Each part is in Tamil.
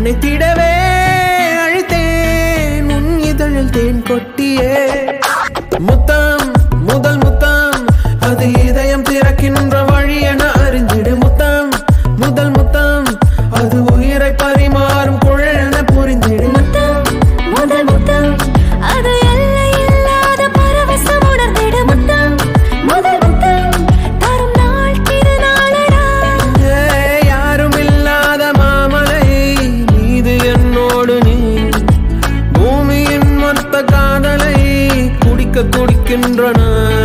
அணைத்திடவே அழைத்தேன் உன் இதழில் தேன் கொட்டியே. முத்தம் முதல் முத்தம் அது இதயம் திறக்கின்ற வழி என அறிந்திடு. முத்தம் முதல் முத்தம் அது உயிரை பரிமாறும் குழல் என புரிந்திடு. முத்தம் முதல் முத்தம் அது எல்லை இல்லாத பரவசம் உணர்ந்திடு. முத்தம் முதல் முத்தம் தரும் நாள் திருநாளடா. யாரும் இல்லாத மாமலை மீது என்னோடு நீ பூமியின் மொத்த காதலை குடிக்க துடிக்கின்றன.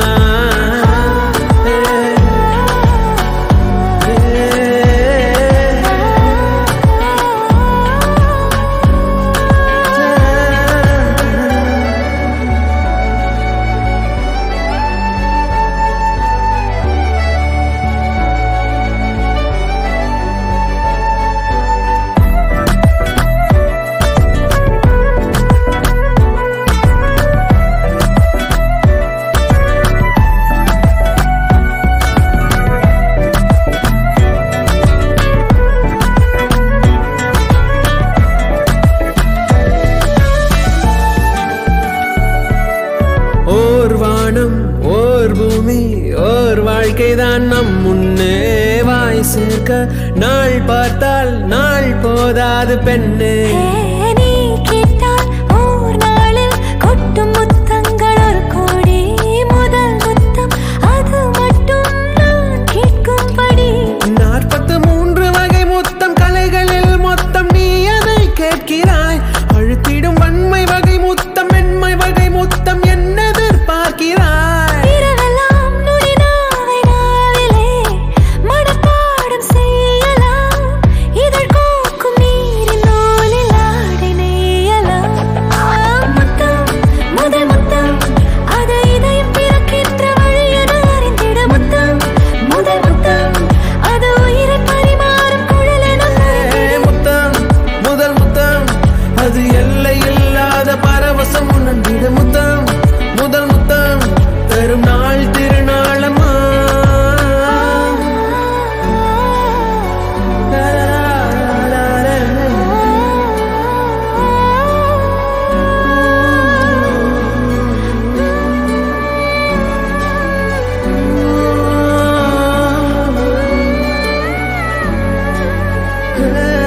ஓர் வானம் ஓர் பூமி ஓர் வாழ்க்கைதான் நம் முன்னே வாய் சேர்க்க நாள் பார்த்தால் நாள் போதாது பெண்ணே. நீ கேட்டால் ஓர் நாளில் கொட்டும் முத்தங்கள் ஒரு கோடி. முதல் முத்தம் அது மட்டும் நான் கேட்கும்படி. 43 வகை முத்தம் கலைகளில் மொத்தம் நீ அதை கேட்கிறாய். அழுத்திடும் வன்மை வகை முத்தம் மென்மை வகை முத்தம் என்ன எதிர்பார்க்கிறாய்? இரவெல்லாம் நுனி நாவை நாவிலே மனப்பாடம் செய்யலாம். இதழ் கோக்கும் நீரின் நூலில் ஆடை நெய்யலாம். முத்தம் முதல் முத்தம் அது இதயம் பிறக்கின்ற வழி என அறிந்திடு. முத்தம் முதல் முத்தம் அது உயிரை பரிமாறும் குழல் என அறிந்திடு. முத்தம் முதல் முத்தம் அது எல்லை இல்லாத பரவசம் உணர்ந்திடு. முத்தம் முதல் முத்தம் தரும் நாள் திருநாளம்மா. Yeah.